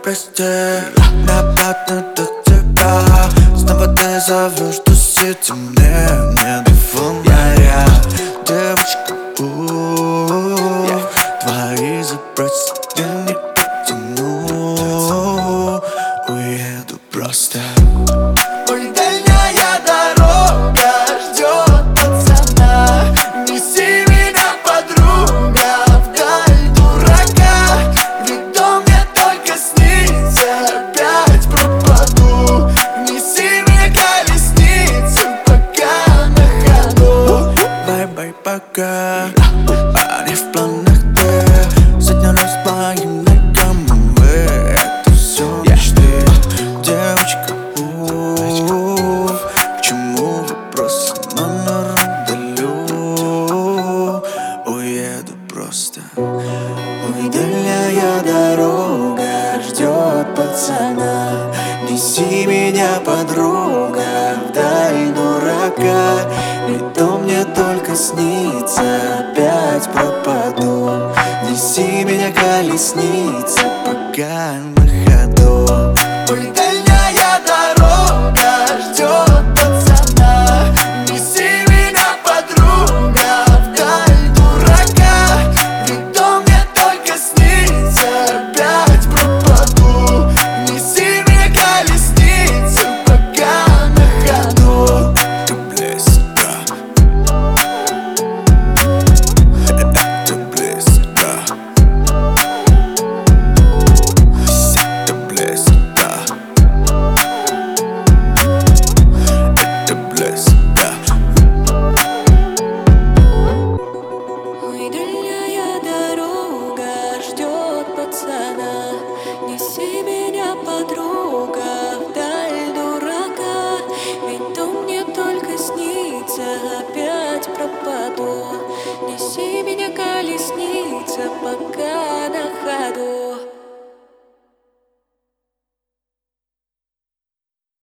прости. На обратно до тебя. Снова ты зовешь, до сети мне не до фонаря. Девочка, твои запросы я не потяну. Уеду просто. Ой, дальняя дорога ждет пацана. Неси меня, подруга, вдаль дурака. Ведь дом мне только снится, опять пропаду. Неси мне колесницу, пока на ходу. Бай-бай, пока, а не в планах ты. Сегодня раз плаем на кому мы. Это все мечты. Девочка, к чему вопросы? Номер удалю. Уеду просто. Ой, дальняя дорога ждет пацана. Неси меня, подруга, вдаль дурака. Ведь дом мне только снится, опять пропаду. Неси меня, колесница, пока на ходу. Ой, дальняя дорога ждет пацана. Неси меня, подруга, вдаль дурака. Ведь дом мне только снится, опять пропаду. Неси меня, колесница, пока на ходу. Это близко. Это близко. Это близко. Это близко. Ой, дальняя дорога ждет пацана. Неси меня, подруга, вдаль дурака. Ведь дом мне только снится, опять пропаду. Неси меня, колесница, пока на ходу.